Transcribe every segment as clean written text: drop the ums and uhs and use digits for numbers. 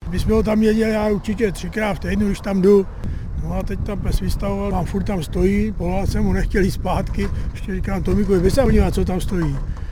My jsme ho tam měnili já určitě 3krát v týdnu, když tam jdu. No a teď tam pes vystavoval, mám furt tam stojí, povolal jsem mu, nechtěl jít zpátky, ještě říkám Tomíkovi, vy se podívat, co tam stojí.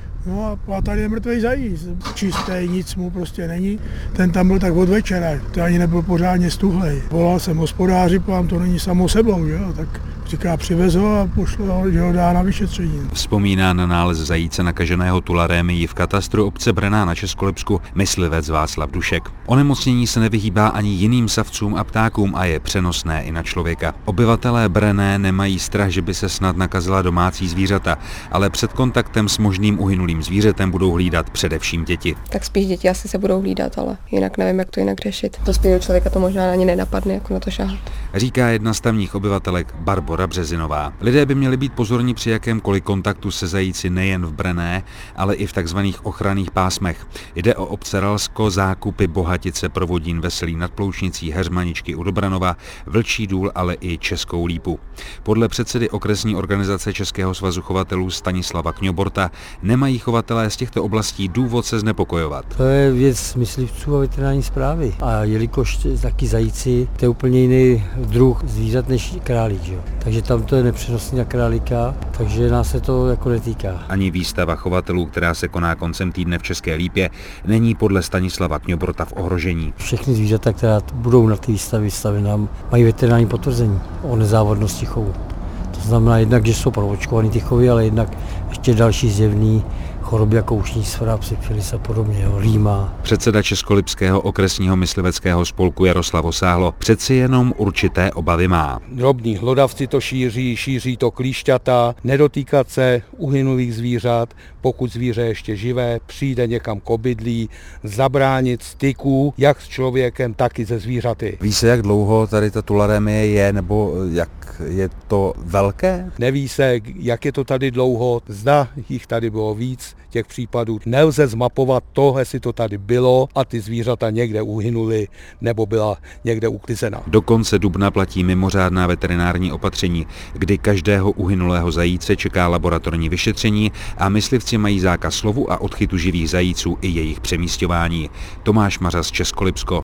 No a tady je mrtvej zajíc, čistý, nic mu prostě není. Ten tam byl tak od večera, to ani nebyl pořádně stuhlej. Volal jsem hospodáři, vám to není samo sebou, že jo? Tak říká, přivez ho a pošlo, že ho dá na vyšetření. Vzpomíná na nález zajíce nakaženého tularemii v katastru obce Brenná na Českolipsku myslivec Václav Dušek. Onemocnění se nevyhýbá ani jiným savcům a ptákům a je přenosné i na člověka. Obyvatelé Brenné nemají strach, že by se snad nakazila domácí zvířata, ale před kontaktem s možným uhynulým zvířetem budou hlídat především děti. Tak spíš děti asi se budou hlídat, ale jinak nevím, jak to jinak řešit. Dospělého člověka to možná ani nenapadne, jako na to šahat. Říká jedna z tamních obyvatelek Barbora Březinová. Lidé by měli být pozorní při jakémkoliv kontaktu se zajíci nejen v Brenné, ale i v takzvaných ochranných pásmech. Jde o obce Ralsko, Zákupy, Bohatice, Provodín, Veselí nad Ploučnicí, Heřmaničky u Dobranova, Vlčí Důl, ale i Českou Lípu. Podle předsedy okresní organizace Českého svazu chovatelů Stanislava Kňoborta nemají chovatelé z těchto oblastí důvod se znepokojovat. To je věc myslivců a veterinární správy. A jelikož taky zajíci, to je úplně jiný druh zvířat než králík, že? Takže tam to je nepřenosný na králíka, takže nás se to jako netýká. Ani výstava chovatelů, která se koná koncem týdne v České Lípě, není podle Stanislava Kňoborta v ohrožení. Všechny zvířata, která budou na té výstavě vystavená, mají veterinární potvrzení o nezávadnosti chovu. To znamená jednak, že jsou proočkovaný ty chovy, ale jednak ještě další zjevný choroby jako ušní sféra, syfilis a podobně, rýma. Předseda Českolipského okresního mysliveckého spolku Jaroslav Osáhlo přeci jenom určité obavy má. Drobní hlodavci to šíří to klíšťata, nedotýkat se uhynulých zvířat, pokud zvíře ještě živé, přijde někam k obydlí, zabránit styku jak s člověkem, tak i se zvířaty. Ví se, jak dlouho tady ta tularemie je, nebo jak je to velké? Neví se, jak je to tady dlouho, zda jich tady bylo víc, těch případů. Nelze zmapovat to, jestli to tady bylo a ty zvířata někde uhynuly nebo byla někde uklizena. Do konce dubna platí mimořádná veterinární opatření, kdy každého uhynulého zajíce čeká laboratorní vyšetření a myslivci mají zákaz lovu a odchytu živých zajíců i jejich přemísťování. Tomáš Mařas, Českolipsko.